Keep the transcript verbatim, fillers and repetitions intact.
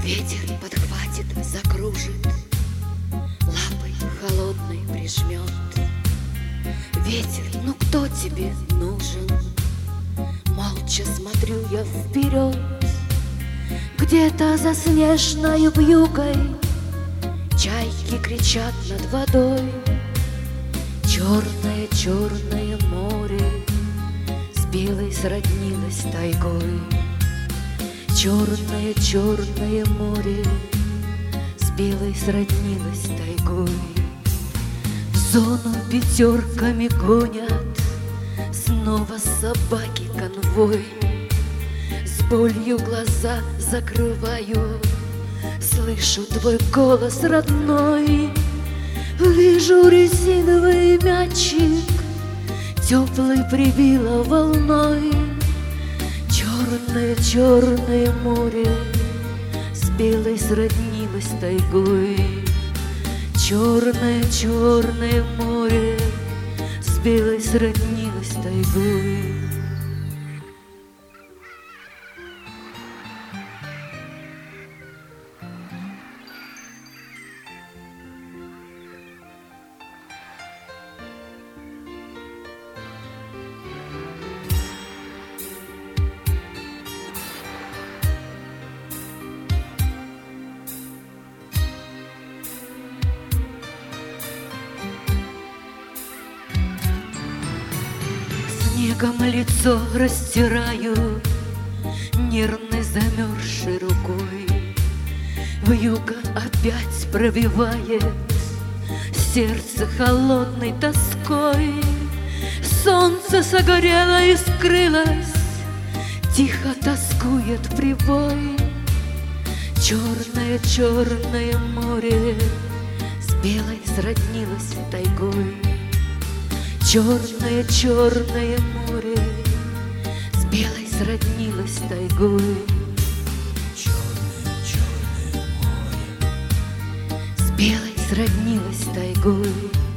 Ветер подхватит, закружит, лапой холодной прижмет. Ветер, ну кто тебе нужен? Молча смотрю я вперед. Где-то за снежной вьюгой чайки кричат над водой. Черное, черное море с белой сроднилось тайгой. Черное, черное море с белой сроднилось тайгой. В зону пятерками гонят снова собаки конвой. С болью глаза закрываю, слышу твой голос родной. Вижу резиновый мячик, теплый прибило волной. Черное, черное море с белой сроднилось тайгой. Черное, черное море с белой сроднилось тайгой. Снегом лицо растираю нервной замерзшей рукой. Вьюга опять пробивает сердце холодной тоской. Солнце согорело и скрылось, тихо тоскует прибой. Черное, черное море с белой сроднилось тайгой. Черное, черное море с белой сроднилось тайгой. Черное, черное море с белой сроднилось тайгой.